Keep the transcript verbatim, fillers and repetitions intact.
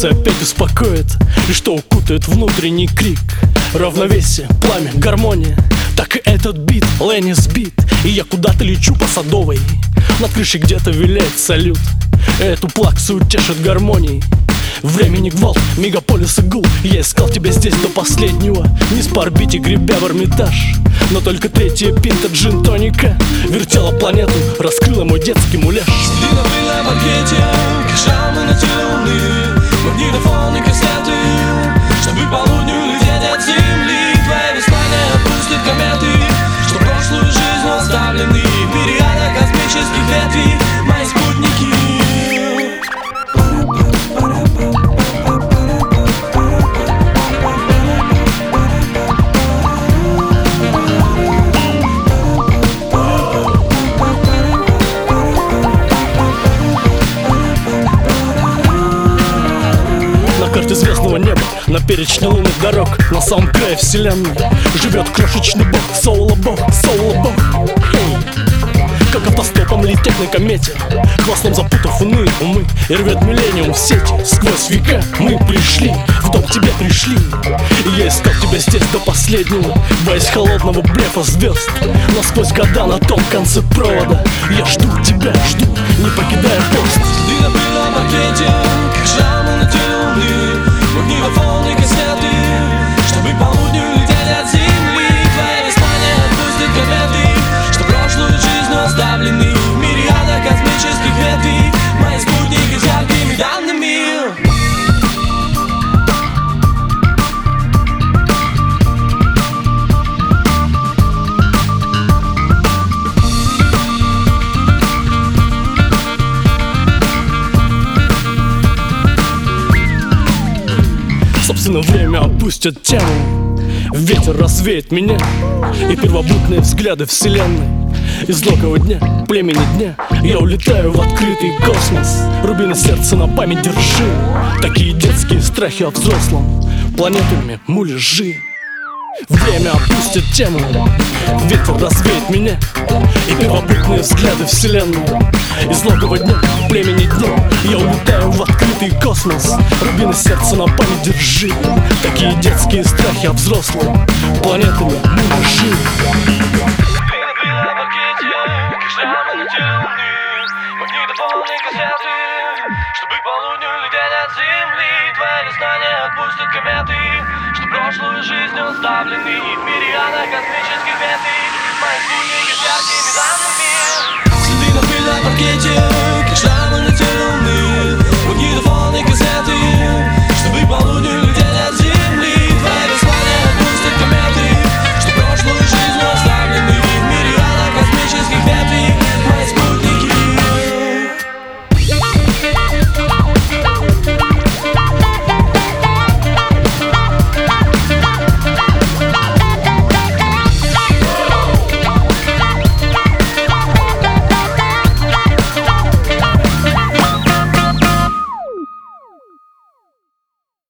сердце опять успокоит, и что укутает внутренний крик. Равновесие, пламя, гармония. Так и этот бит, Ленни сбит, и я куда-то лечу по Садовой. Над крышей где-то виляет салют, эту плаксу тешит гармонией. Времени гвалт, мегаполис и гул. Я искал тебя здесь до последнего, не с по орбите гребя в Эрмитаж. Но только третья пинта джин-тоника вертела планету, раскрыла мой детский муляж. Длинно были на паркете, как мы на луны, магнитофон и кассеты, чтобы к полудню лететь от земли. Твои воспоминания отпустят кометы, что прошлую жизнь оставлены в мириадах космических ветвей мои спутники. На карте звездного неба, на перечне лунных дорог, на самом крае вселенной живет крошечный бог, соуло-бог, соуло-бог. Как автостопом лететь на комете, хвостом запутав иные умы, и рвет миллениум в сети. Сквозь века мы пришли, в дом к тебе пришли, и я искал тебя здесь до последнего, боясь холодного блефа звезд. Но сквозь года на том конце провода я жду тебя, жду, не покидая пост. Длинно были на паркете, как мы на луны, магнитофон и кассеты, чтобы к полудню лететь от земли. Твои воспоминания отпустят кометы, что прошлую жизнь оставлены в мириадах космических ветвей мои спутники с яркими данными. Собственно, время опустит тему, ветер развеет меня, и первобытные взгляды вселенной. Из логова дня, племени дня, я улетаю в открытый космос. Рубины сердца на память держи, такие детские страхи о взрослом, планетами муляжи. Время опустит тему, ветер развеет меня, и первобытные взгляды вселенной. Из логова дня, племени дня, я улетаю в открытый космос. Рубины сердца на память держи, такие детские страхи о взрослом, планетами муляжи. Магнитофон и кассеты, чтобы к полудню лететь от земли. Твои воспоминания отпустят кометы, что прошлую жизнь оставлены в мириадах космических ветвей.